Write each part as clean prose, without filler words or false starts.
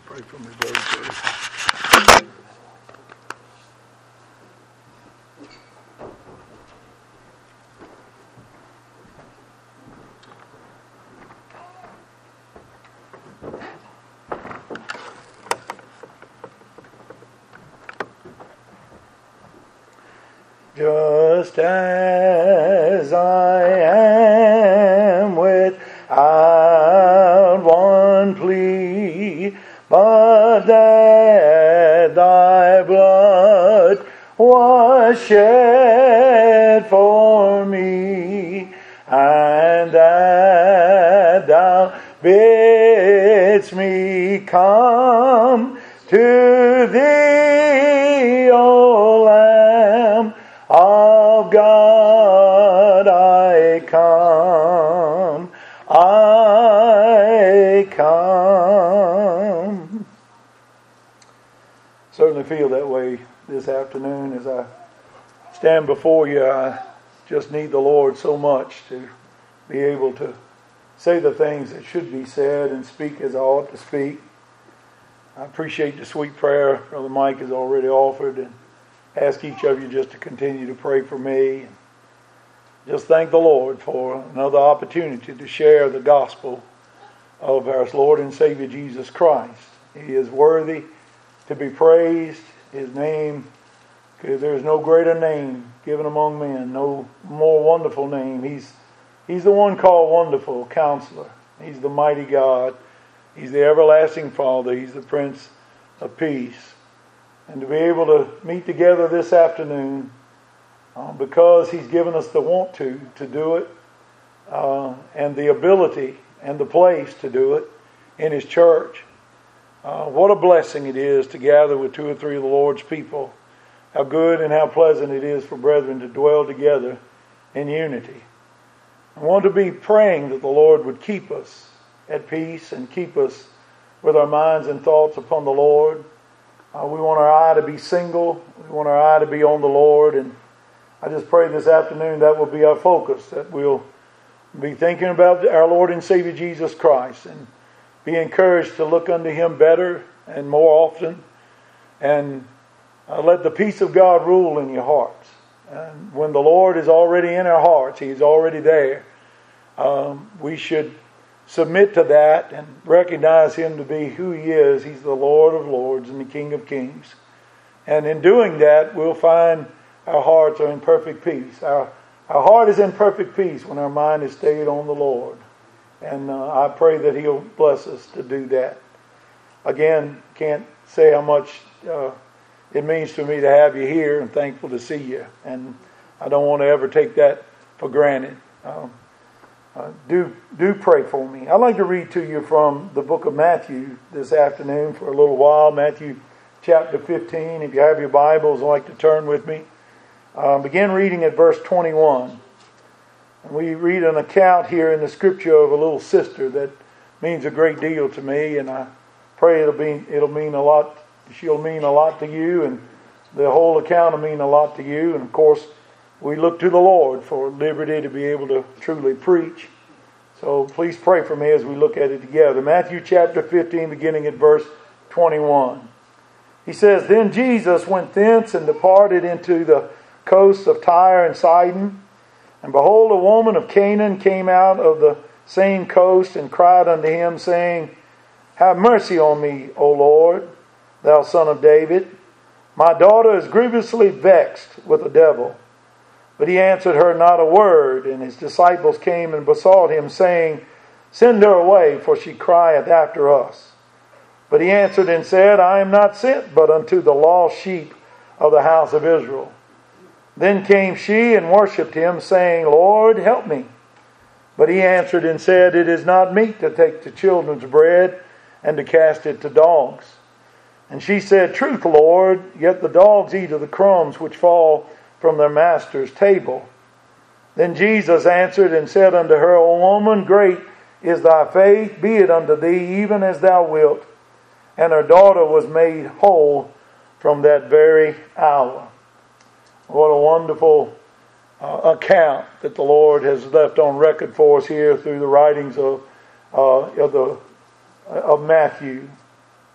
Pray for me, brother. Just as I am without one plea, but that thy blood was shed for me, and that thou bidst me come to thee, O Lamb of God, I come. Certainly feel that way this afternoon as I stand before you. I just need the Lord so much to be able to say the things that should be said and speak as I ought to speak. I appreciate the sweet prayer Brother Mike has already offered, and ask each of you just to continue to pray for me. And just thank the Lord for another opportunity to share the gospel of our Lord and Savior Jesus Christ. He is worthy to be praised. His name, because there is no greater name given among men, no more wonderful name. He's the one called Wonderful Counselor. He's the mighty God. He's the everlasting Father. He's the Prince of Peace. And to be able to meet together this afternoon, because He's given us the want to do it, and the ability and the place to do it in His church. What a blessing it is to gather with two or three of the Lord's people. How good and how pleasant it is for brethren to dwell together in unity. I want to be praying that the Lord would keep us at peace and keep us with our minds and thoughts upon the Lord. We want our eye to be single. We want our eye to be on the Lord. And I just pray this afternoon that will be our focus, that we'll be thinking about our Lord and Savior Jesus Christ and be encouraged to look unto Him better and more often. And let the peace of God rule in your hearts. And when the Lord is already in our hearts, He's already there, we should submit to that and recognize Him to be who He is. He's the Lord of Lords and the King of Kings. And in doing that, we'll find our hearts are in perfect peace. Our heart is in perfect peace when our mind is stayed on the Lord. And I pray that He'll bless us to do that. Again, can't say how much it means to me to have you here, and thankful to see you. And I don't want to ever take that for granted. Do pray for me. I'd like to read to you from the book of Matthew this afternoon for a little while. Matthew chapter 15. If you have your Bibles, I'd like to turn with me. Begin reading at verse 21. And we read an account here in the scripture of a little sister that means a great deal to me, and I pray it'll mean a lot. She'll mean a lot to you, and the whole account will mean a lot to you. And of course, we look to the Lord for liberty to be able to truly preach. So please pray for me as we look at it together. Matthew chapter 15, beginning at verse 21. He says, Then Jesus went thence and departed into the coasts of Tyre and Sidon. And behold, a woman of Canaan came out of the same coast and cried unto Him, saying, Have mercy on me, O Lord, thou Son of David. My daughter is grievously vexed with the devil. But He answered her not a word. And His disciples came and besought Him, saying, Send her away, for she crieth after us. But He answered and said, I am not sent but unto the lost sheep of the house of Israel. Then came she and worshipped Him, saying, Lord, help me. But He answered and said, It is not meet to take the children's bread and to cast it to dogs. And she said, Truth, Lord, yet the dogs eat of the crumbs which fall from their master's table. Then Jesus answered and said unto her, O woman, great is thy faith, be it unto thee even as thou wilt. And her daughter was made whole from that very hour. What a wonderful account that the Lord has left on record for us here through the writings of Matthew.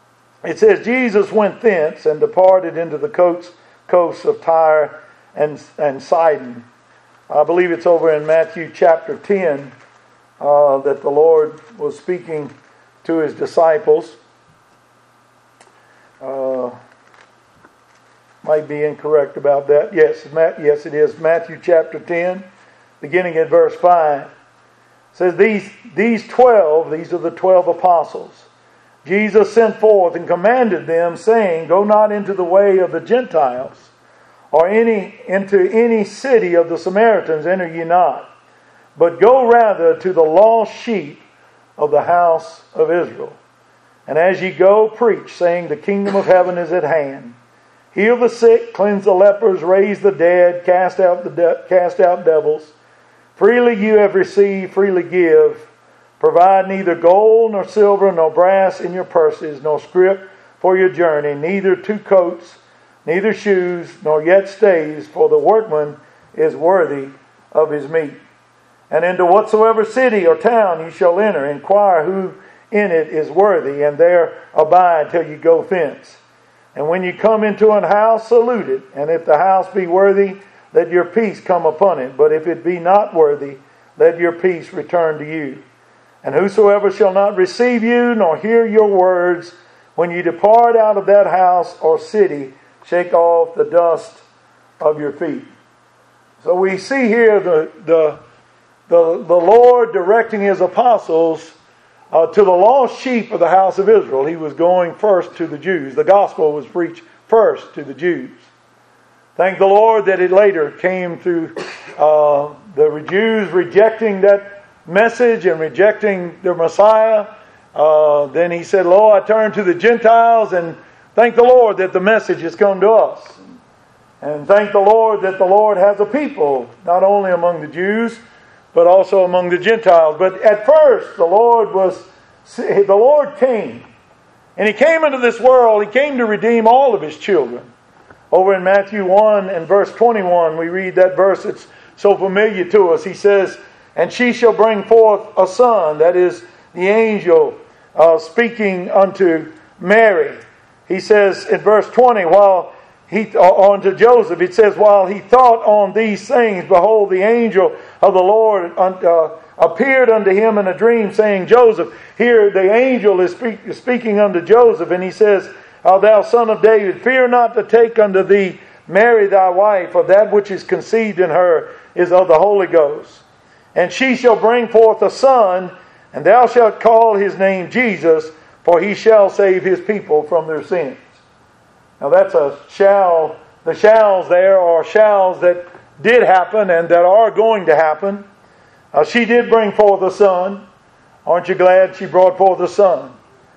it says, Jesus went thence and departed into the coasts of Tyre and Sidon. I believe it's over in Matthew chapter 10 that the Lord was speaking to his disciples. Might be incorrect about that. Yes, it is. Matthew chapter 10, beginning at verse 5. It says, These 12, these are the 12 apostles, Jesus sent forth and commanded them, saying, Go not into the way of the Gentiles, or into any city of the Samaritans enter ye not, but go rather to the lost sheep of the house of Israel. And as ye go, preach, saying, The kingdom of heaven is at hand. Heal the sick, cleanse the lepers, raise the dead, cast out devils. Freely you have received, freely give. Provide neither gold, nor silver, nor brass in your purses, nor scrip for your journey, neither 2 coats, neither shoes, nor yet stays, for the workman is worthy of his meat. And into whatsoever city or town ye shall enter, inquire who in it is worthy, and there abide till you go thence. And when you come into an house, salute it. And if the house be worthy, let your peace come upon it. But if it be not worthy, let your peace return to you. And whosoever shall not receive you, nor hear your words, when you depart out of that house or city, shake off the dust of your feet. So we see here the Lord directing his apostles to the lost sheep of the house of Israel. He was going first to the Jews. The gospel was preached first to the Jews. Thank the Lord that it later came through the Jews rejecting that message and rejecting the Messiah. Then he said, Lord, I turn to the Gentiles, and thank the Lord that the message has come to us. And thank the Lord that the Lord has a people, not only among the Jews, but also among the Gentiles. But at first, the Lord came. And he came into this world. He came to redeem all of his children. Over in Matthew 1 and verse 21, we read that verse that's so familiar to us. He says, And she shall bring forth a son. That is the angel speaking unto Mary. He says in verse 20, unto Joseph, it says, While he thought on these things, behold, the angel of the Lord appeared unto him in a dream, saying, Joseph, here the angel is speaking unto Joseph, and he says, Thou son of David, fear not to take unto thee Mary thy wife, for that which is conceived in her is of the Holy Ghost. And she shall bring forth a son, and thou shalt call his name Jesus, for he shall save his people from their sins. Now that's a shall. The shalls there are shalls that did happen and that are going to happen. She did bring forth a son. Aren't you glad she brought forth a son?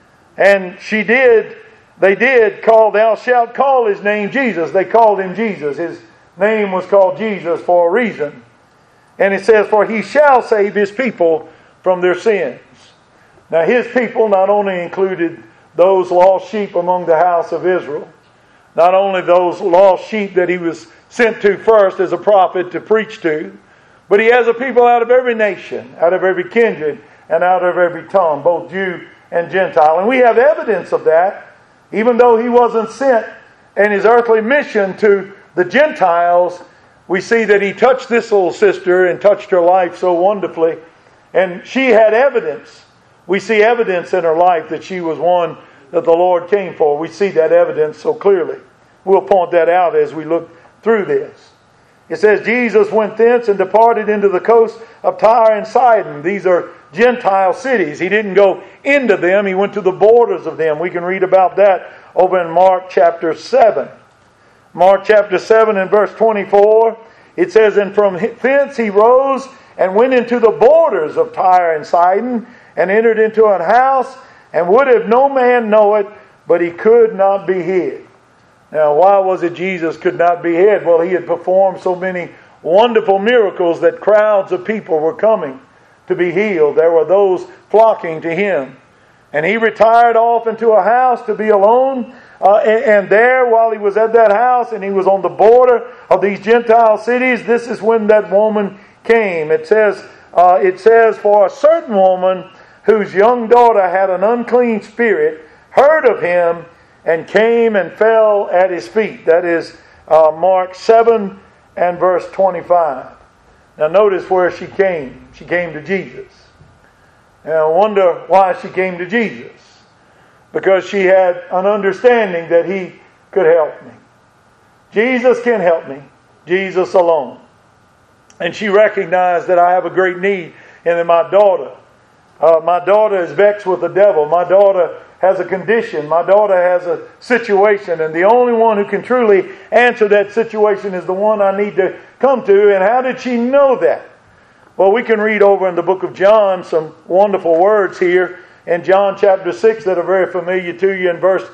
And they did call, thou shalt call his name Jesus. They called him Jesus. His name was called Jesus for a reason. And it says, for he shall save his people from their sins. Now his people not only included those lost sheep among the house of Israel, not only those lost sheep that he was sent to first as a prophet to preach to, but he has a people out of every nation, out of every kindred, and out of every tongue, both Jew and Gentile. And we have evidence of that, even though he wasn't sent in his earthly mission to the Gentiles. We see that he touched this little sister and touched her life so wonderfully. And she had evidence. We see evidence in her life that she was one that the Lord came for. We see that evidence so clearly. We'll point that out as we look through this. It says, Jesus went thence and departed into the coast of Tyre and Sidon. These are Gentile cities. He didn't go into them. He went to the borders of them. We can read about that over in Mark chapter 7. Mark chapter 7 and verse 24. It says, And from thence he rose and went into the borders of Tyre and Sidon, and entered into an house, and would have no man know it, but he could not be hid. Now, why was it Jesus could not be hid? Well, he had performed so many wonderful miracles that crowds of people were coming to be healed. There were those flocking to him. And he retired off into a house to be alone. And there, while he was at that house, and he was on the border of these Gentile cities, this is when that woman came. It says, for a certain woman whose young daughter had an unclean spirit, heard of him, and came and fell at his feet. That is Mark 7 and verse 25. Now notice where she came. She came to Jesus. And I wonder why she came to Jesus. Because she had an understanding that He could help me. Jesus can help me. Jesus alone. And she recognized that I have a great need. And that my daughter is vexed with the devil. My daughter has a condition. My daughter has a situation. And the only one who can truly answer that situation is the one I need to come to. And how did she know that? Well, we can read over in the book of John some wonderful words here in John chapter 6 that are very familiar to you in verse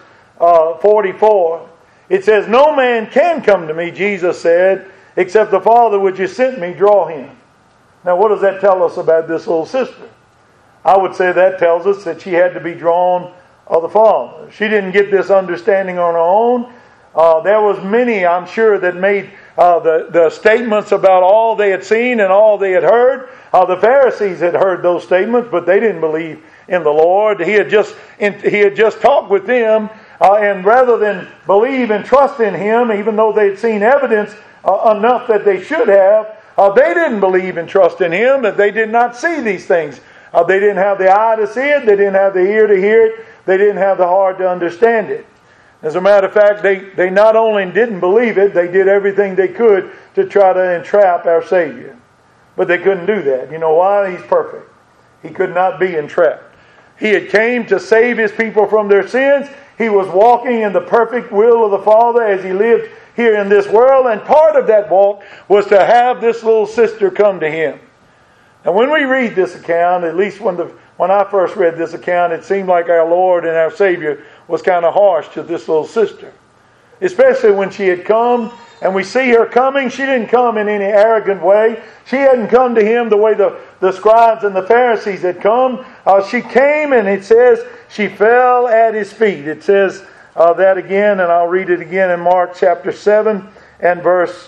44. It says, "No man can come to me," Jesus said, "except the Father which has sent me draw him." Now, what does that tell us about this little sister? I would say that tells us that she had to be drawn of the Father. She didn't get this understanding on her own. There was many, I'm sure, that made the statements about all they had seen and all they had heard. The Pharisees had heard those statements, but they didn't believe in the Lord. He had just talked with them, and rather than believe and trust in Him, even though they had seen evidence enough that they should have, they didn't believe and trust in Him, that they did not see these things. They didn't have the eye to see it. They didn't have the ear to hear it. They didn't have the heart to understand it. As a matter of fact, they not only didn't believe it, they did everything they could to try to entrap our Savior. But they couldn't do that. You know why? He's perfect. He could not be entrapped. He had came to save His people from their sins. He was walking in the perfect will of the Father as He lived here in this world. And part of that walk was to have this little sister come to Him. And when we read this account, at least when I first read this account, it seemed like our Lord and our Savior was kind of harsh to this little sister. Especially when she had come, and we see her coming. She didn't come in any arrogant way. She hadn't come to Him the way the scribes and the Pharisees had come. She came, and it says she fell at His feet. It says that again, and I'll read it again in Mark chapter 7 and verse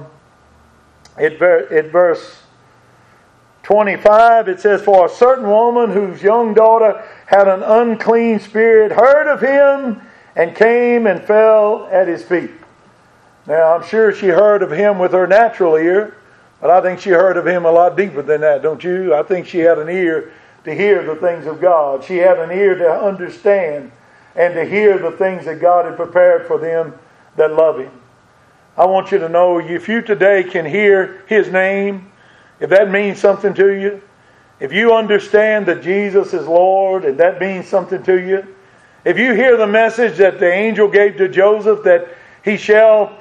25, it says, "For a certain woman whose young daughter had an unclean spirit heard of Him and came and fell at His feet." Now, I'm sure she heard of Him with her natural ear, but I think she heard of Him a lot deeper than that, don't you? I think she had an ear to hear the things of God. She had an ear to understand and to hear the things that God had prepared for them that love Him. I want you to know, if you today can hear His name, if that means something to you, if you understand that Jesus is Lord and that means something to you, if you hear the message that the angel gave to Joseph that she shall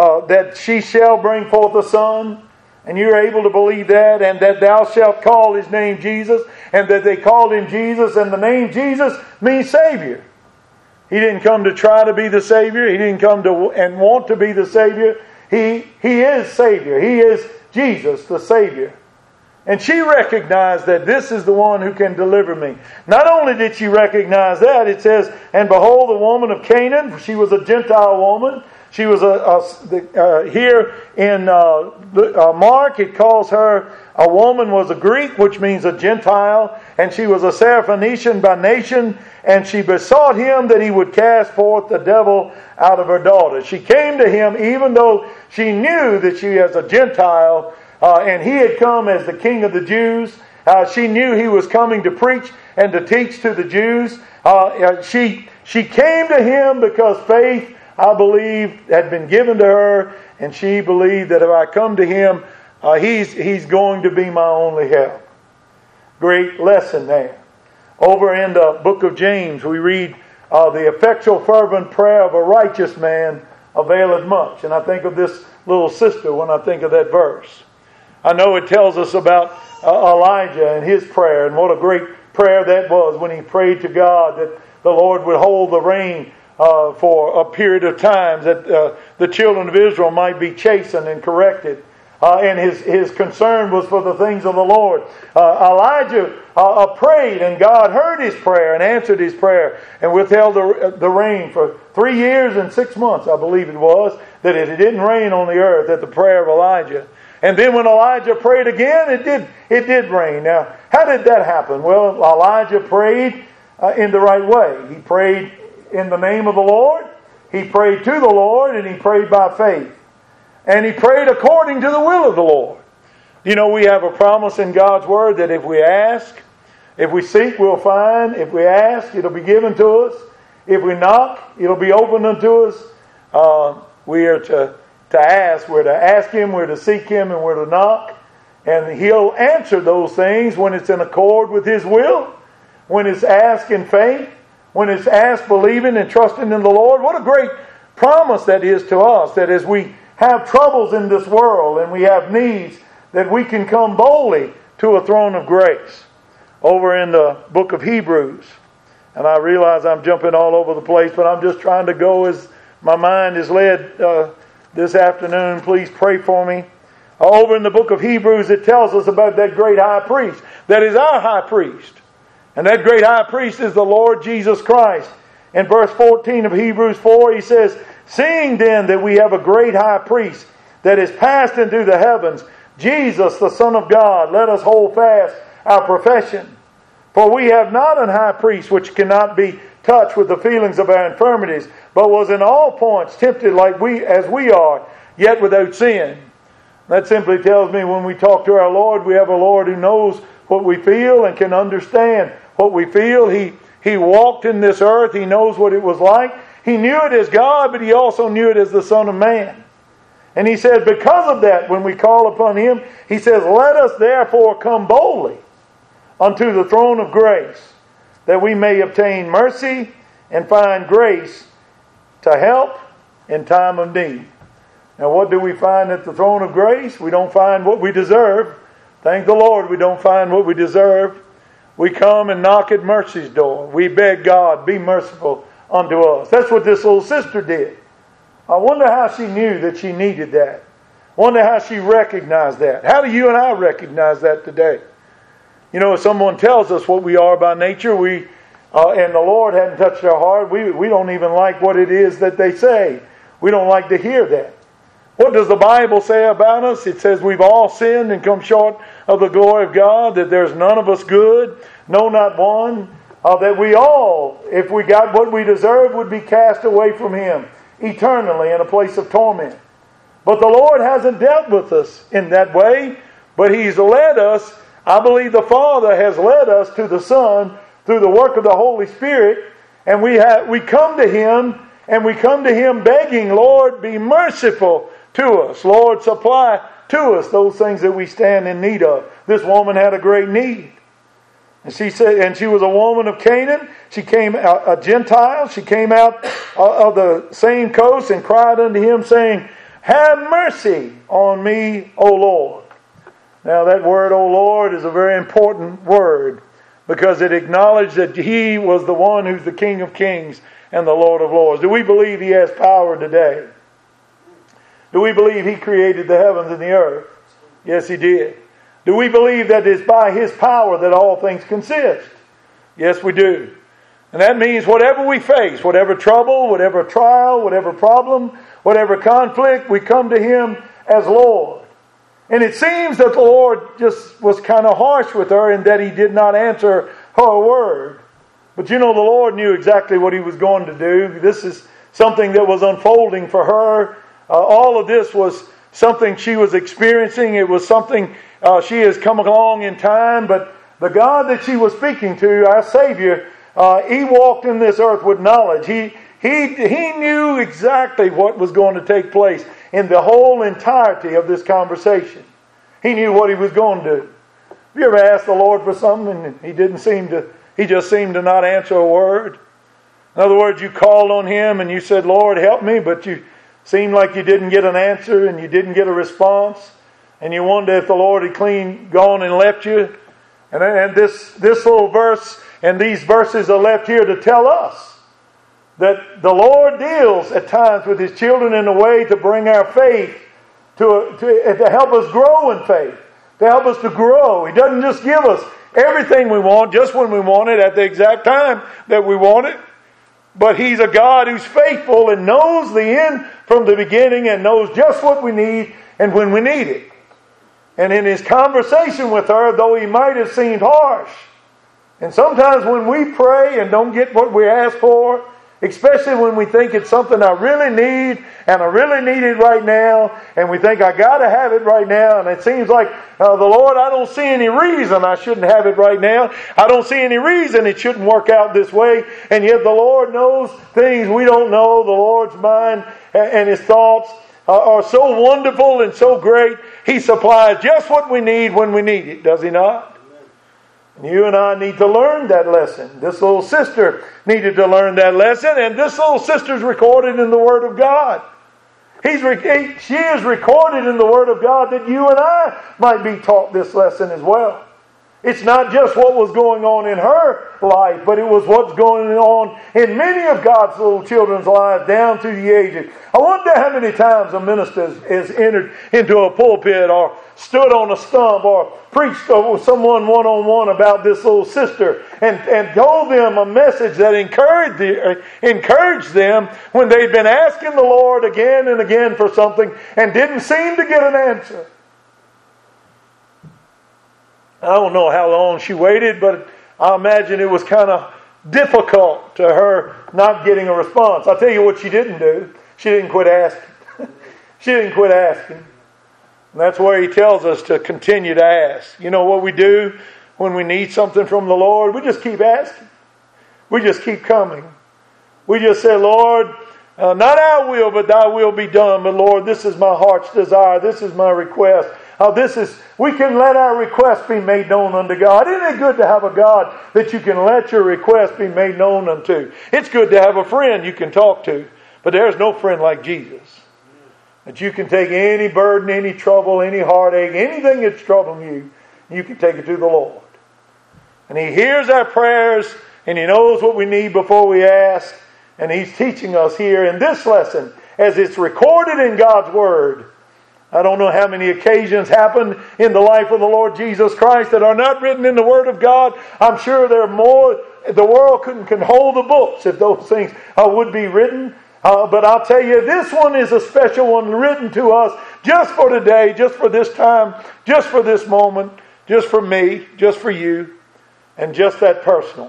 bring forth a son, and you're able to believe that, and that thou shalt call his name Jesus, and that they called him Jesus, and the name Jesus means Savior. He didn't come to try to be the Savior. He didn't come to and want to be the Savior. He is Savior. He is Jesus, the Savior. And she recognized that this is the one who can deliver me. Not only did she recognize that, it says, "And behold, the woman of Canaan," she was a Gentile woman. She was here in Mark, it calls her, a woman was a Greek, which means a Gentile, and she was a Syrophoenician by nation, and she besought Him that He would cast forth the devil out of her daughter. She came to Him even though she knew that she was a Gentile, and He had come as the King of the Jews. She knew He was coming to preach and to teach to the Jews. She came to Him because faith, I believe, had been given to her, and she believed that if I come to Him, He's going to be my only help. Great lesson there. Over in the book of James, we read, "The effectual fervent prayer of a righteous man availeth much." And I think of this little sister when I think of that verse. I know it tells us about Elijah and his prayer, and what a great prayer that was when he prayed to God that the Lord would hold the rain for a period of time, that the children of Israel might be chastened and corrected. And his concern was for the things of the Lord. Elijah prayed, and God heard his prayer and answered his prayer and withheld the rain for 3 years and 6 months, I believe it was, that it didn't rain on the earth at the prayer of Elijah. And then when Elijah prayed again, it did rain. Now, how did that happen? Well, Elijah prayed in the right way. He prayed in the name of the Lord. He prayed to the Lord, and he prayed by faith. And he prayed according to the will of the Lord. You know, we have a promise in God's Word that if we ask, if we seek, we'll find. If we ask, it'll be given to us. If we knock, it'll be opened unto us. We are to ask. We're to ask Him, we're to seek Him, and we're to knock. And He'll answer those things when it's in accord with His will, when it's asked in faith, when it's asked believing and trusting in the Lord. What a great promise that is to us, that as we have troubles in this world and we have needs, that we can come boldly to a throne of grace. Over in the book of Hebrews, and I realize I'm jumping all over the place, but I'm just trying to go as my mind is led this afternoon. Please pray for me. Over in the book of Hebrews, it tells us about that great high priest that is our high priest. And that great high priest is the Lord Jesus Christ. In verse 14 of Hebrews 4, he says, "Seeing then that we have a great high priest that is passed into the heavens, Jesus the Son of God, let us hold fast our profession. For we have not an high priest which cannot be touched with the feelings of our infirmities, but was in all points tempted like as we are, yet without sin." That simply tells me when we talk to our Lord, we have a Lord who knows what we feel and can understand what we feel. He walked in this earth. He knows what it was like. He knew it as God, but He also knew it as the Son of Man. And He said, because of that, when we call upon Him, He says, "Let us therefore come boldly unto the throne of grace, that we may obtain mercy and find grace to help in time of need." Now, what do we find at the throne of grace? We don't find what we deserve. Thank the Lord, we don't find what we deserve. We come and knock at mercy's door. We beg God, be merciful unto us. That's what this little sister did. I wonder how she knew that she needed that. I wonder how she recognized that. How do you and I recognize that today? You know, if someone tells us what we are by nature, and the Lord hadn't touched our heart, we don't even like what it is that they say. We don't like to hear that. What does the Bible say about us? It says we've all sinned and come short of the glory of God, that there's none of us good, no, not one, that we all, if we got what we deserve, would be cast away from Him eternally in a place of torment. But the Lord hasn't dealt with us in that way, but He's led us. I believe the Father has led us to the Son through the work of the Holy Spirit, and we come to Him, and we come to Him begging, "Lord, be merciful to us. Lord, supply to us those things that we stand in need of." This woman had a great need. And she said, and she was a woman of Canaan. She came a Gentile. She came out of the same coast and cried unto Him, saying, "Have mercy on me, O Lord." Now that word, "O Lord," is a very important word, because it acknowledged that He was the one who's the King of Kings and the Lord of Lords. Do we believe He has power today? Do we believe He created the heavens and the earth? Yes, He did. Do we believe that it's by His power that all things consist? Yes, we do. And that means whatever we face, whatever trouble, whatever trial, whatever problem, whatever conflict, we come to Him as Lord. And it seems that the Lord just was kind of harsh with her in that He did not answer her word. But you know, the Lord knew exactly what He was going to do. This is something that was unfolding for her. All of this was something she was experiencing. It was something she has come along in time. But the God that she was speaking to, our Savior, He walked in this earth with knowledge. He knew exactly what was going to take place in the whole entirety of this conversation. He knew what He was going to do. Have you ever asked the Lord for something and He just seemed to not answer a word? In other words, you called on Him and you said, "Lord, help me," but you seemed like you didn't get an answer and you didn't get a response. And you wonder if the Lord had clean gone and left you. And this little verse and these verses are left here to tell us that the Lord deals at times with His children in a way to bring our faith, to help us grow in faith, to help us to grow. He doesn't just give us everything we want just when we want it at the exact time that we want it. But He's a God who's faithful and knows the end from the beginning and knows just what we need and when we need it. And in His conversation with her, though He might have seemed harsh, and sometimes when we pray and don't get what we ask for, Especially when we think it's something I really need and I really need it right now, and we think I got to have it right now, and it seems like the Lord, I don't see any reason I shouldn't have it right now. I don't see any reason it shouldn't work out this way, and yet the Lord knows things we don't know. The Lord's mind and His thoughts are so wonderful and so great. He supplies just what we need when we need it, does He not? You and I need to learn that lesson. This little sister needed to learn that lesson, and this little sister's recorded in the Word of God. She is recorded in the Word of God that you and I might be taught this lesson as well. It's not just what was going on in her life, but it was what's going on in many of God's little children's lives down through the ages. I wonder how many times a minister has entered into a pulpit or stood on a stump or preached with someone one-on-one about this little sister and told them a message that encouraged them when they'd been asking the Lord again and again for something and didn't seem to get an answer. I don't know how long she waited, but I imagine it was kind of difficult to her not getting a response. I'll tell you what she didn't do. She didn't quit asking. She didn't quit asking. And that's where He tells us to continue to ask. You know what we do when we need something from the Lord? We just keep asking. We just keep coming. We just say, Lord, not our will, but Thy will be done. But Lord, this is my heart's desire. This is my request. We can let our request be made known unto God. Isn't it good to have a God that you can let your request be made known unto? It's good to have a friend you can talk to. But there's no friend like Jesus. That you can take any burden, any trouble, any heartache, anything that's troubling you, you can take it to the Lord. And He hears our prayers, and He knows what we need before we ask. And He's teaching us here in this lesson, as it's recorded in God's Word. I don't know how many occasions happened in the life of the Lord Jesus Christ that are not written in the Word of God. I'm sure there are more. The world can hold the books if those things would be written. But I'll tell you, this one is a special one written to us just for today, just for this time, just for this moment, just for me, just for you, and just that personal.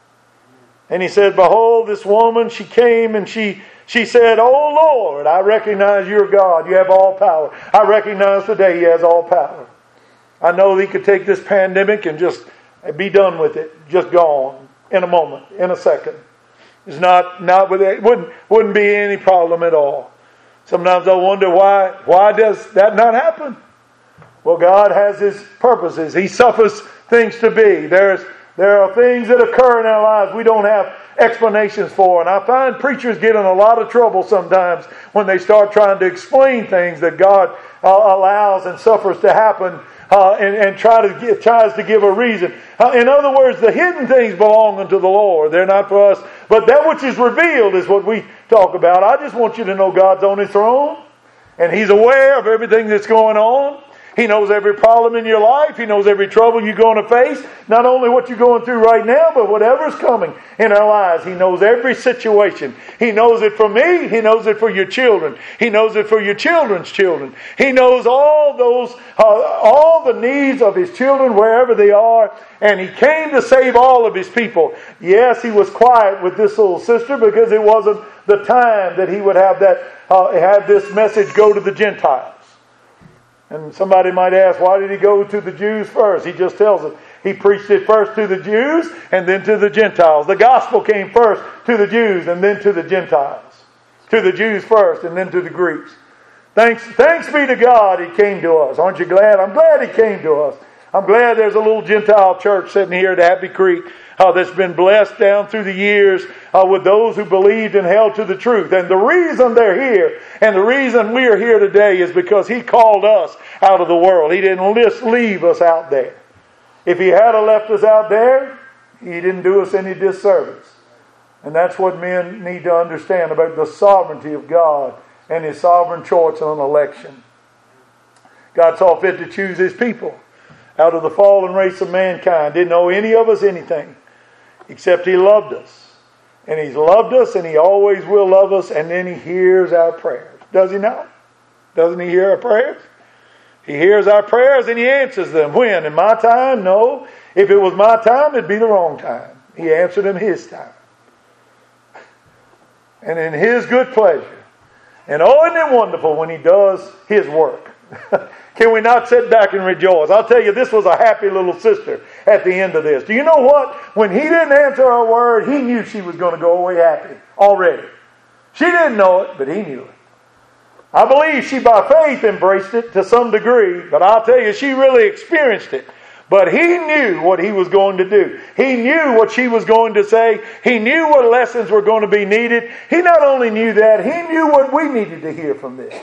And He said, behold, this woman, she came and she said, oh Lord, I recognize You're God. You have all power. I recognize today He has all power. I know He could take this pandemic and just be done with it. Just gone in a moment, in a second. It's not with it. Wouldn't be any problem at all. Sometimes I wonder why does that not happen? Well, God has His purposes. He suffers things to be. There are things that occur in our lives we don't have explanations for. And I find preachers get in a lot of trouble sometimes when they start trying to explain things that God allows and suffers to happen and tries to give a reason. In other words, the hidden things belong unto the Lord. They're not for us. But that which is revealed is what we talk about. I just want you to know God's on His throne. And He's aware of everything that's going on. He knows every problem in your life. He knows every trouble you're going to face. Not only what you're going through right now, but whatever's coming in our lives. He knows every situation. He knows it for me. He knows it for your children. He knows it for your children's children. He knows all the needs of His children wherever they are. And He came to save all of His people. Yes, He was quiet with this little sister because it wasn't the time that He would have this message go to the Gentiles. And somebody might ask, why did He go to the Jews first? He just tells us. He preached it first to the Jews and then to the Gentiles. The gospel came first to the Jews and then to the Gentiles. To the Jews first and then to the Greeks. Thanks be to God He came to us. Aren't you glad? I'm glad He came to us. I'm glad there's a little Gentile church sitting here at Happy Creek that's been blessed down through the years with those who believed and held to the truth. And the reason they're here and the reason we're here today is because He called us out of the world. He didn't just leave us out there. If He had left us out there, He didn't do us any disservice. And that's what men need to understand about the sovereignty of God and His sovereign choice on election. God saw fit to choose His people out of the fallen race of mankind. Didn't owe any of us anything except He loved us. And He's loved us and He always will love us, and then He hears our prayers. Does He not? Doesn't He hear our prayers? He hears our prayers and He answers them. When? In my time? No. If it was my time, it'd be the wrong time. He answered them His time. and in His good pleasure. And oh, isn't it wonderful when He does His work? Can we not sit back and rejoice? I'll tell you, this was a happy little sister at the end of this. Do you know what? When He didn't answer her word, He knew she was going to go away happy already. She didn't know it, but He knew it. I believe she by faith embraced it to some degree, but I'll tell you, she really experienced it. But He knew what He was going to do. He knew what she was going to say. He knew what lessons were going to be needed. He not only knew that, He knew what we needed to hear from this.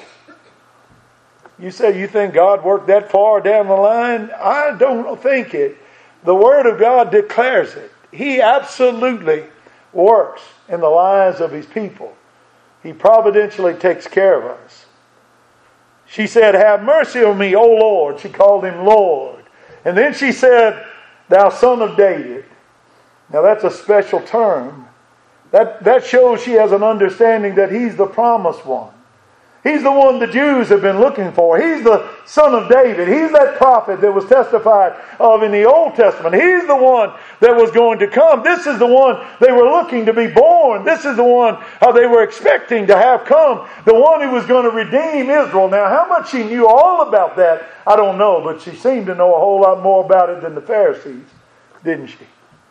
You say you think God worked that far down the line? I don't think it. The Word of God declares it. He absolutely works in the lives of His people. He providentially takes care of us. She said, "Have mercy on me, O Lord." She called Him Lord. And then she said, "Thou Son of David." Now that's a special term. That shows she has an understanding that He's the promised one. He's the one the Jews have been looking for. He's the Son of David. He's that prophet that was testified of in the Old Testament. He's the one that was going to come. This is the one they were looking to be born. This is the one they were expecting to have come. The one who was going to redeem Israel. Now, how much she knew all about that, I don't know. But she seemed to know a whole lot more about it than the Pharisees, didn't she?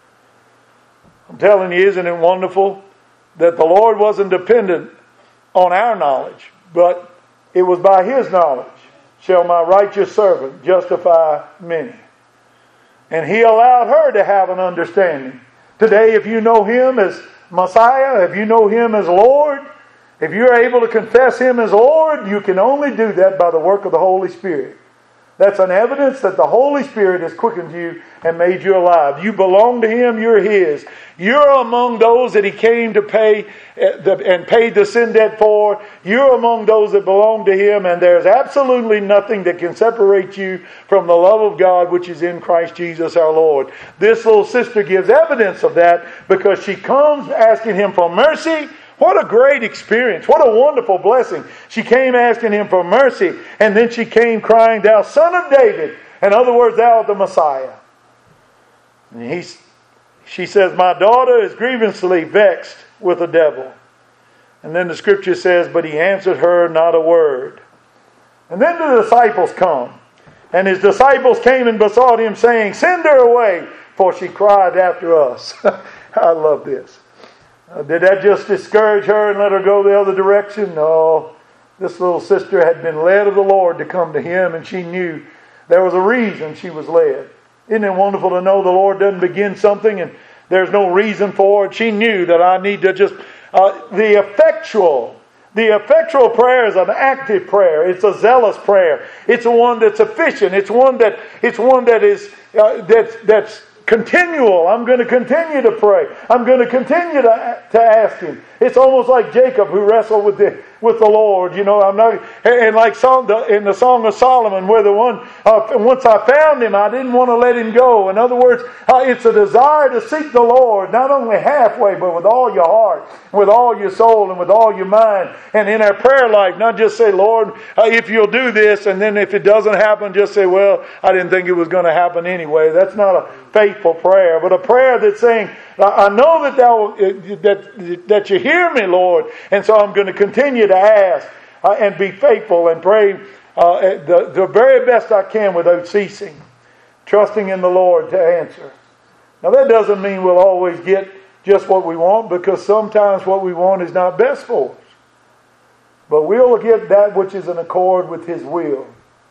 I'm telling you, isn't it wonderful that the Lord wasn't dependent on our knowledge, but it was by His knowledge shall my righteous servant justify many. And He allowed her to have an understanding. Today, if you know Him as Messiah, if you know Him as Lord, if you're able to confess Him as Lord, you can only do that by the work of the Holy Spirit. That's an evidence that the Holy Spirit has quickened you and made you alive. You belong to Him, you're His. You're among those that He came to pay and paid the sin debt for. You're among those that belong to Him, and there's absolutely nothing that can separate you from the love of God which is in Christ Jesus our Lord. This little sister gives evidence of that because she comes asking Him for mercy. What a great experience. What a wonderful blessing. She came asking Him for mercy, and then she came crying, "Thou Son of David." In other words, Thou art the Messiah. And she says, "My daughter is grievously vexed with the devil." And then the scripture says, "But He answered her not a word." And then the disciples come. And His disciples came and besought Him, saying, "Send her away, for she cried after us." I love this. Did that just discourage her and let her go the other direction? No. This little sister had been led of the Lord to come to Him, and she knew there was a reason she was led. Isn't it wonderful to know the Lord doesn't begin something and there's no reason for it? She knew that I need to just... The effectual prayer is an active prayer. It's a zealous prayer. It's one that's efficient. It's one that is that's continual. I'm going to continue to pray. I'm going to continue to ask Him. It's almost like Jacob who wrestled with the Lord. You know, I'm not, and like in the Song of Solomon, where the one once I found him, I didn't want to let him go. In other words, it's a desire to seek the Lord not only halfway, but with all your heart, with all your soul, and with all your mind. And in our prayer life, not just say, "Lord, if You'll do this," and then if it doesn't happen, just say, "Well, I didn't think it was going to happen anyway." That's not a faithful prayer, but a prayer that's saying, "I know that You hear me, Lord, and so I'm going to continue to ask and be faithful and pray the very best I can without ceasing, trusting in the Lord to answer." Now that doesn't mean we'll always get just what we want, because sometimes what we want is not best for us. But we'll get that which is in accord with His will.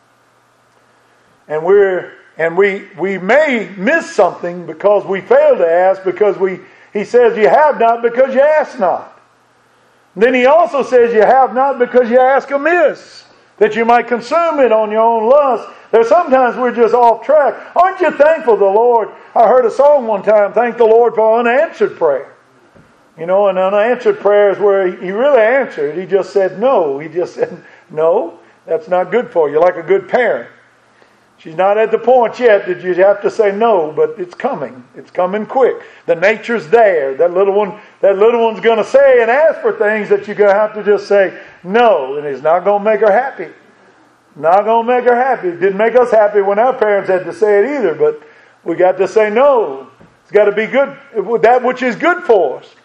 And we may miss something because we fail to ask, because He says, "You have not because you ask not." Then He also says, "You have not because you ask amiss, that you might consume it on your own lust." There's sometimes we're just off track. Aren't you thankful the Lord? I heard a song one time, "Thank the Lord for unanswered prayer." You know, an unanswered prayer is where He really answered. He just said no. He just said, "No, that's not good for you," like a good parent. She's not at the point yet that you have to say no, but it's coming. It's coming quick. The nature's there. That little one's going to say and ask for things that you're going to have to just say no, and it's not going to make her happy. Not going to make her happy. It didn't make us happy when our parents had to say it either, but we got to say no. It's got to be good, that which is good for us.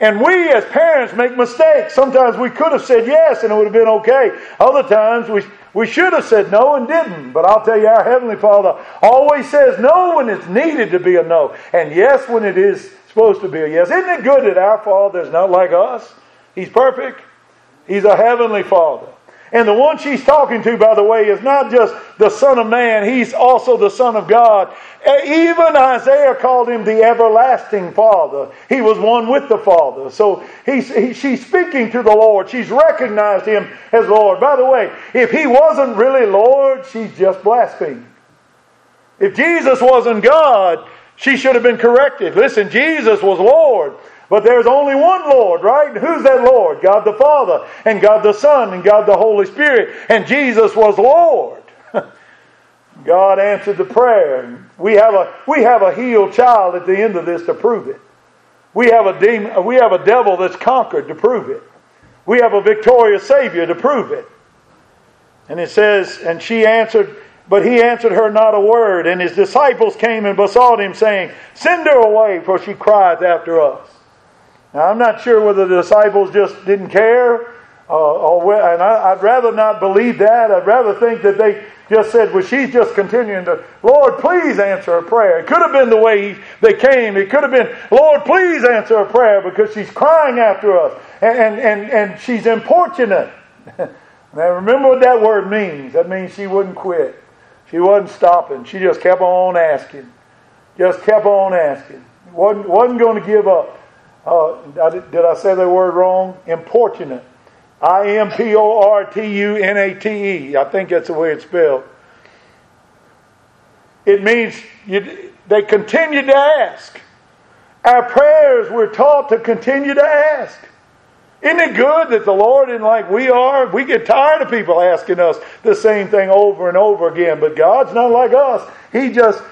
And we as parents make mistakes. Sometimes we could have said yes and it would have been okay. Other times we should have said no and didn't. But I'll tell you, our Heavenly Father always says no when it's needed to be a no, and yes when it is supposed to be a yes. Isn't it good that our Father is not like us? He's perfect. He's a Heavenly Father. And the one she's talking to, by the way, is not just the Son of Man. He's also the Son of God. Even Isaiah called him the everlasting Father. He was one with the Father. So she's speaking to the Lord. She's recognized him as Lord. By the way, if he wasn't really Lord, she's just blaspheming. If Jesus wasn't God, she should have been corrected. Listen, Jesus was Lord. But there's only one Lord, right? Who's that Lord? God the Father, and God the Son, and God the Holy Spirit. And Jesus was Lord. God answered the prayer. We have a healed child at the end of this to prove it. We have a devil that's conquered to prove it. We have a victorious Savior to prove it. And it says, and she answered, but he answered her not a word. And his disciples came and besought him, saying, send her away, for she crieth after us. Now, I'm not sure whether the disciples just didn't care, and I'd rather not believe that. I'd rather think that they just said, well, she's just continuing to, Lord, please answer her prayer. It could have been the way they came. It could have been, Lord, please answer her prayer, because she's crying after us, and she's importunate. Now, remember what that word means. That means she wouldn't quit. She wasn't stopping. She just kept on asking. Just kept on asking. Wasn't going to give up. Did I say that word wrong? Importunate. Importunate. I think that's the way it's spelled. It means they continue to ask. Our prayers, we're taught to continue to ask. Isn't it good that the Lord, and like we are, we get tired of people asking us the same thing over and over again. But God's not like us. He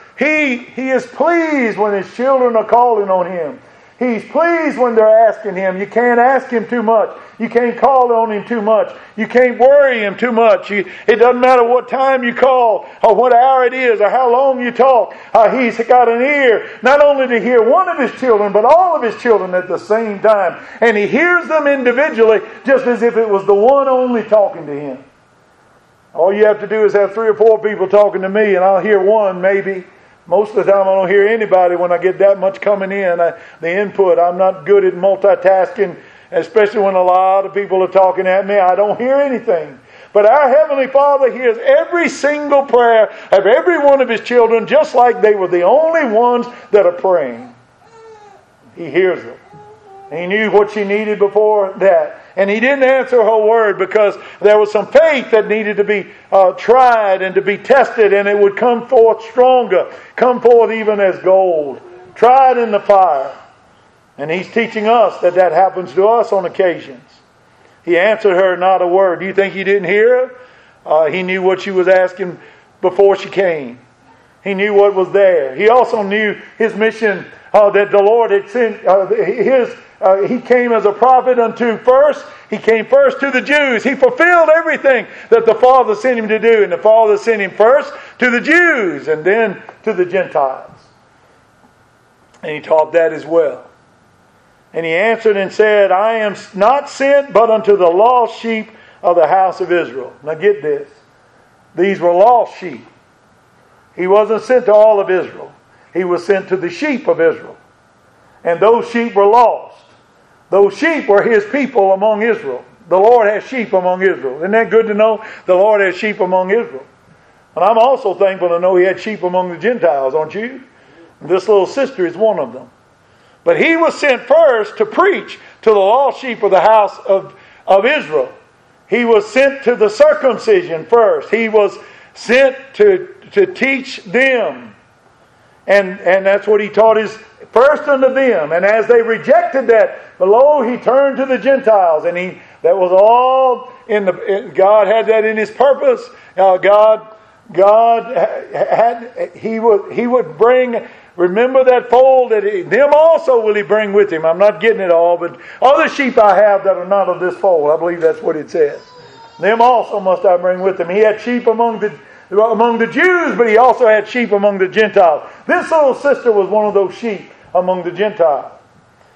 is pleased when His children are calling on Him. He's pleased when they're asking Him. You can't ask Him too much. You can't call on Him too much. You can't worry Him too much. It doesn't matter what time you call, or what hour it is, or how long you talk. He's got an ear, not only to hear one of His children, but all of His children at the same time. And He hears them individually, just as if it was the one only talking to Him. All you have to do is have 3 or 4 people talking to me, and I'll hear one maybe. Most of the time I don't hear anybody when I get that much coming in. The input, I'm not good at multitasking, especially when a lot of people are talking at me. I don't hear anything. But our Heavenly Father hears every single prayer of every one of His children, just like they were the only ones that are praying. He hears them. He knew what she needed before that. And He didn't answer her word because there was some faith that needed to be tried and to be tested, and it would come forth stronger, come forth even as gold, tried in the fire. And He's teaching us that happens to us on occasions. He answered her not a word. Do you think He didn't hear her? He knew what she was asking before she came. He knew what was there. He also knew His mission that the Lord had sent. He came as a prophet He came first to the Jews. He fulfilled everything that the Father sent Him to do. And the Father sent Him first to the Jews and then to the Gentiles. And He taught that as well. And He answered and said, I am not sent but unto the lost sheep of the house of Israel. Now get this. These were lost sheep. He wasn't sent to all of Israel. He was sent to the sheep of Israel. And those sheep were lost. Those sheep were His people among Israel. The Lord has sheep among Israel. Isn't that good to know? The Lord has sheep among Israel. And I'm also thankful to know He had sheep among the Gentiles, aren't you? This little sister is one of them. But He was sent first to preach to the lost sheep of the house of Israel. He was sent to the circumcision first. He was sent to teach them. And that's what He taught His first unto them. And as they rejected that, lo, He turned to the Gentiles. And that was all God had that in His purpose. God had, He would bring, remember that fold, them also will He bring with Him. I'm not getting it all, but other sheep I have that are not of this fold. I believe that's what it says. Them also must I bring with Him. He had sheep among the Jews, but He also had sheep among the Gentiles. This little sister was one of those sheep among the Gentiles.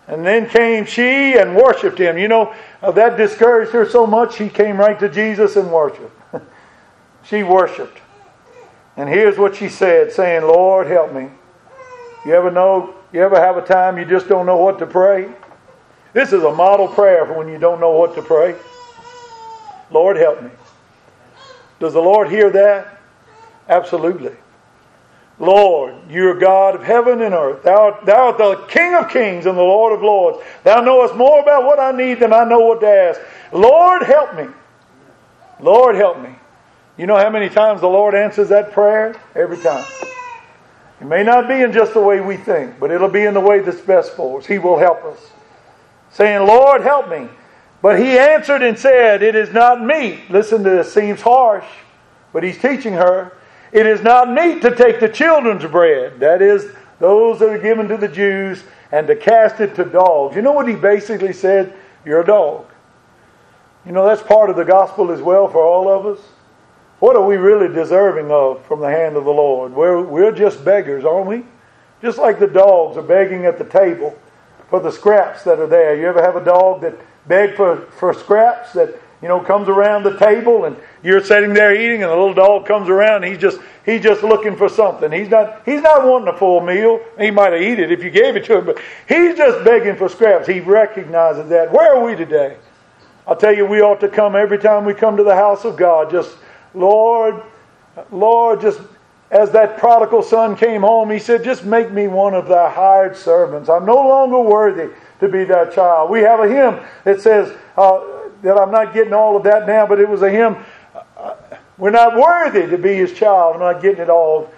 And then came she and worshipped him. You know, that discouraged her so much, she came right to Jesus and worshiped. She worshipped. And here's what she said, saying, Lord, help me. You ever have a time you just don't know what to pray? This is a model prayer for when you don't know what to pray. Lord, help me. Does the Lord hear that? Absolutely. Lord, you are God of heaven and earth. Thou art the King of kings and the Lord of lords. Thou knowest more about what I need than I know what to ask. Lord, help me. Lord, help me. You know how many times the Lord answers that prayer? Every time. It may not be in just the way we think, but it'll be in the way that's best for us. He will help us. Saying, Lord, help me. But he answered and said, it is not meet. Listen to this, seems harsh, but he's teaching her. It is not meet to take the children's bread, that is, those that are given to the Jews, and to cast it to dogs. You know what he basically said? You're a dog. You know, that's part of the gospel as well for all of us. What are we really deserving of from the hand of the Lord? We're just beggars, aren't we? Just like the dogs are begging at the table for the scraps that are there. You ever have a dog that begs for scraps that, you know, comes around the table and you're sitting there eating and the little dog comes around and he's just looking for something. He's not wanting a full meal. He might have eaten it if you gave it to him, but he's just begging for scraps. He recognizes that. Where are we today? I'll tell you, we ought to come every time we come to the house of God, just, Lord, just as that prodigal son came home, he said, just make me one of thy hired servants. I'm no longer worthy to be thy child. We have a hymn that says, that I'm not getting all of that now, but it was a hymn, we're not worthy to be his child. I'm not getting it all.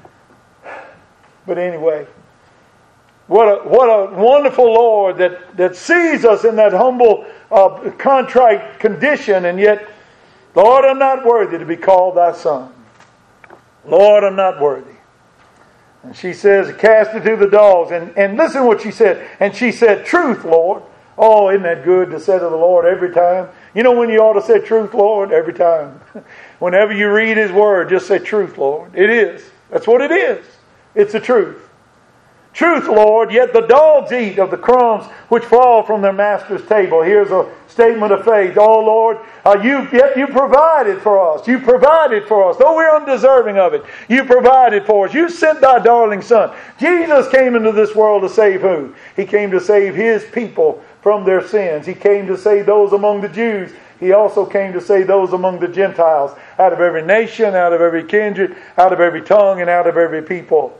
But anyway, what a wonderful Lord that sees us in that humble, contrite condition, and yet, Lord, I'm not worthy to be called thy son. Lord, I'm not worthy. And she says, cast it to the dogs. And listen what she said. And she said, truth, Lord. Oh, isn't that good to say to the Lord every time? You know when you ought to say truth, Lord? Every time. Whenever you read his word, just say truth, Lord. It is. That's what it is. It's the truth. Truth, Lord, yet the dogs eat of the crumbs which fall from their master's table. Here's a statement of faith. Oh, Lord, you provided for us. You provided for us. Though we're undeserving of it, you provided for us. You sent thy darling son. Jesus came into this world to save who? He came to save his people from their sins. He came to save those among the Jews. He also came to save those among the Gentiles, out of every nation, out of every kindred, out of every tongue, and out of every people.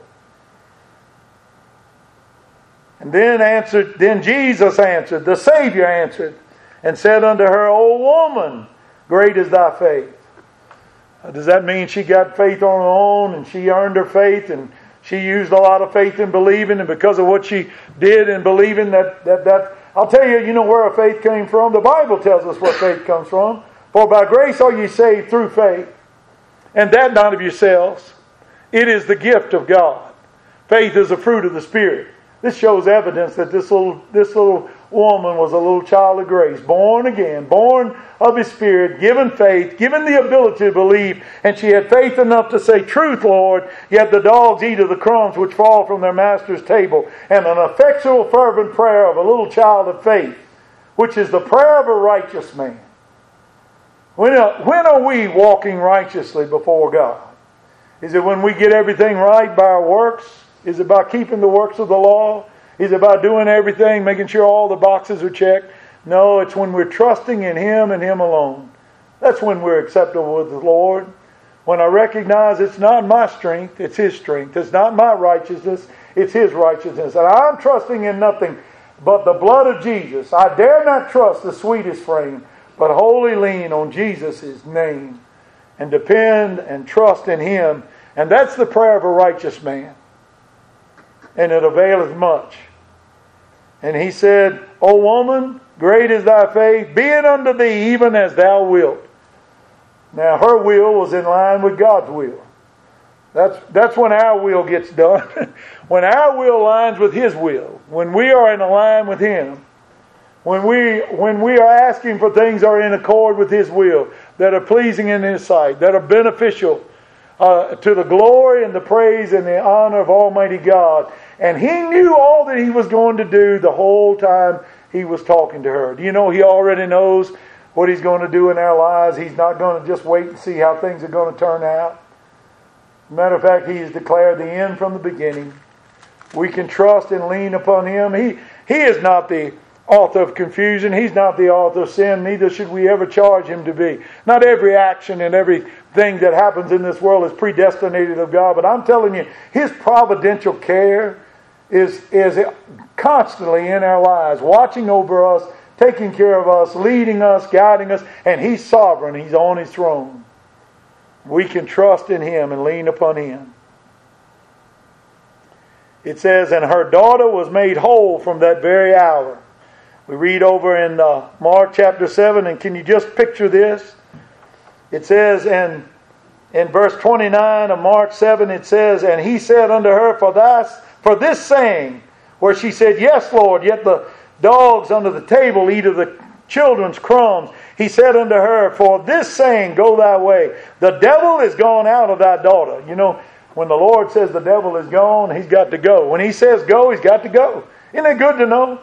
And then Jesus answered, the Savior answered, and said unto her, O woman, great is thy faith. Does that mean she got faith on her own and she earned her faith and she used a lot of faith in believing, and because of what she did in believing that I'll tell you, you know where her faith came from? The Bible tells us where faith comes from. For by grace are ye saved through faith, and that not of yourselves. It is the gift of God. Faith is a fruit of the Spirit. This shows evidence that this little woman was a little child of grace, born again, born of His Spirit, given faith, given the ability to believe, and she had faith enough to say, truth, Lord, yet the dogs eat of the crumbs which fall from their master's table. And an effectual, fervent prayer of a little child of faith, which is the prayer of a righteous man. When are we walking righteously before God? Is it when we get everything right by our works? Is it about keeping the works of the law? Is it about doing everything, making sure all the boxes are checked? No, it's when we're trusting in Him and Him alone. That's when we're acceptable with the Lord. When I recognize it's not my strength, it's His strength. It's not my righteousness, it's His righteousness. And I'm trusting in nothing but the blood of Jesus. I dare not trust the sweetest frame, but wholly lean on Jesus' name and depend and trust in Him. And that's the prayer of a righteous man. And it availeth much. And he said, O woman, great is thy faith, be it unto thee even as thou wilt. Now her will was in line with God's will. That's when our will gets done. When our will aligns with His will. When we are in line with Him. When we are asking for things that are in accord with His will, that are pleasing in His sight, that are beneficial to the glory and the praise and the honor of Almighty God. And he knew all that he was going to do the whole time he was talking to her. Do you know he already knows what he's going to do in our lives? He's not going to just wait and see how things are going to turn out. Matter of fact, he has declared the end from the beginning. We can trust and lean upon him. He is not the author of confusion. He's not the author of sin. Neither should we ever charge him to be. Not every action and everything that happens in this world is predestinated of God. But I'm telling you, his providential care is constantly in our lives, watching over us, taking care of us, leading us, guiding us. And he's sovereign. He's on his throne. We can trust in him and lean upon him. It says, and her daughter was made whole from that very hour. We read over in Mark chapter 7, and can you just picture this? It says in verse 29 of Mark 7, it says, and he said unto her, for this saying, where she said, yes, Lord, yet the dogs under the table eat of the children's crumbs. He said unto her, for this saying, go thy way. The devil is gone out of thy daughter. You know, when the Lord says the devil is gone, he's got to go. When he says go, he's got to go. Isn't it good to know?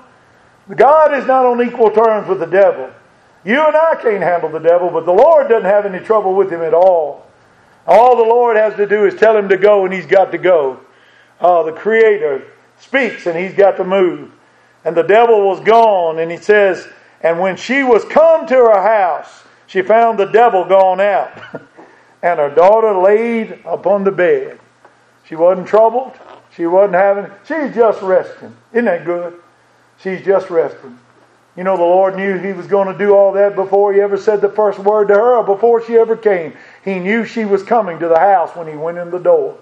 God is not on equal terms with the devil. You and I can't handle the devil, but the Lord doesn't have any trouble with him at all. All the Lord has to do is tell him to go, and he's got to go. The Creator speaks, and he's got to move. And the devil was gone, and he says, and when she was come to her house, she found the devil gone out. And her daughter laid upon the bed. She wasn't troubled. She's just resting. Isn't that good? She's just resting. You know, the Lord knew he was going to do all that before he ever said the first word to her or before she ever came. He knew she was coming to the house when he went in the door.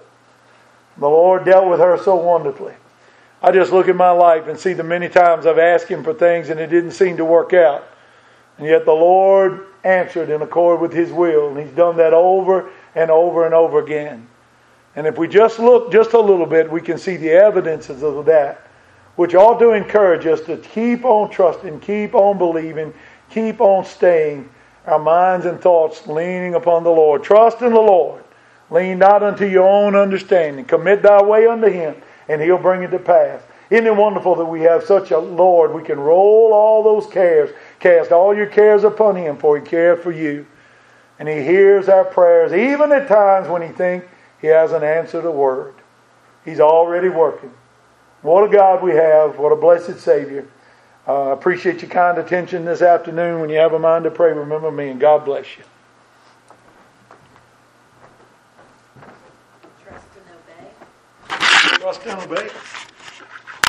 The Lord dealt with her so wonderfully. I just look at my life and see the many times I've asked him for things and it didn't seem to work out. And yet the Lord answered in accord with his will. And he's done that over and over and over again. And if we just look just a little bit, we can see the evidences of that, which ought to encourage us to keep on trusting, keep on believing, keep on staying our minds and thoughts leaning upon the Lord. Trust in the Lord. Lean not unto your own understanding. Commit thy way unto him, and he'll bring it to pass. Isn't it wonderful that we have such a Lord? We can roll all those cares, cast all your cares upon him, for he cares for you. And he hears our prayers, even at times when he thinks he hasn't answered a word. He's already working. What a God we have. What a blessed Savior. I appreciate your kind attention this afternoon. When you have a mind to pray, remember me, and God bless you. Trust and obey. Trust and obey.